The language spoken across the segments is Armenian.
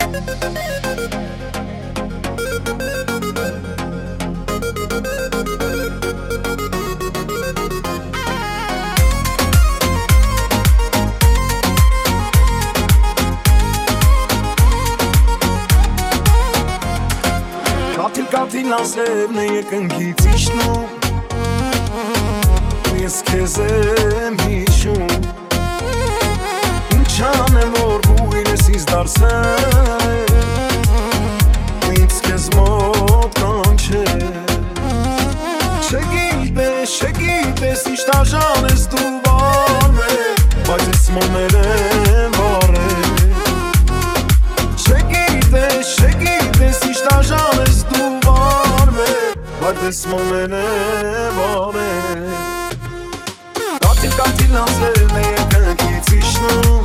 Կաթիլ ասերն է եկնքից իջնում ու ես քեզ եմ հիշում Ինչ անեմ որ բույրս ինձ դարձել ու ինձ քեզ մոտ կանչել Չգիտես ինչ դաժան ես դու վարվել բայց ես մոմեր եմ վարել Չգիտես ինչ դաժան ես դու Բայց ես մոմեն եմ արել Կաթիլ ասերն է եկնքից իջնում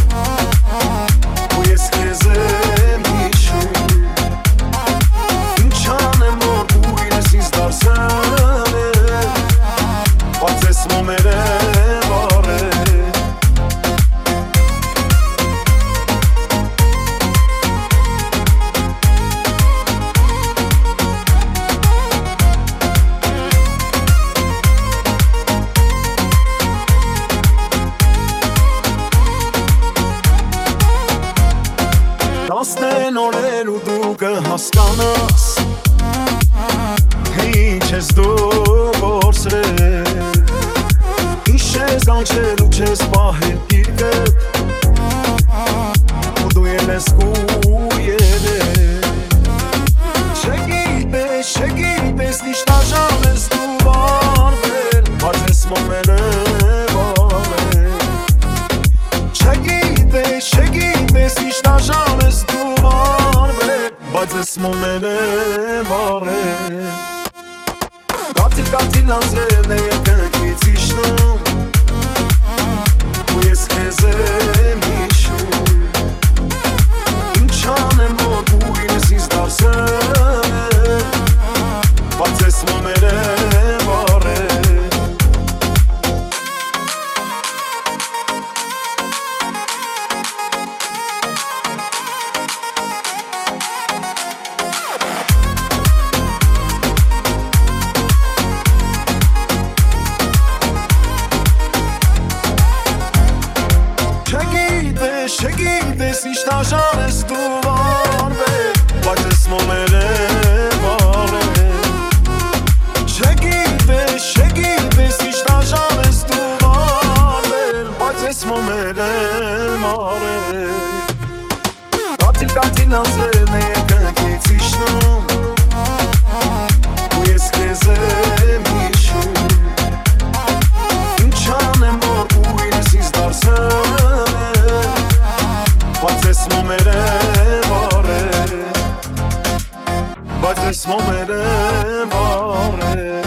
ու ես քեզ եմ հիշում Ինչ անեմ որ բույրս ինձ դարձել Բայց ես մոմեն եմ արել Տասնեն օրեր ու դու կհասկանաս Ինչ ես դու գործրել Ինչ ես անչել ու չես պահել գիրկդ Ու դու ելես կու ելել Չգիտես ինչ դաժան ես դու վարվել Բայց ես մոմեր եմ արել Չգիտես ինչ դաժան ես դու վարվել Բայց ես մոմեր եմ արել Կաթիլ ասերն է եկնքից իջնում ու ես քեզ եմ հիշում Ինչ անեմ որ բույրս ինձ դարձել Բայց ես մոմեր եմ արել Չգիտես ինչ դաժան ես դու վարվել Բայց ես մոմեր եմ արել Չգիտես ինչ դաժան ես դու վարվել Բայց ես մոմեր եմ արել Կաթիլ ասերն է եկնքից իջնում ու ես քեզ եմ հիշում Ինչ անեմ որ բույրս ինձ դարձել Բայց ես մոմեր եմ արել Բայց ես մոմեր եմ արել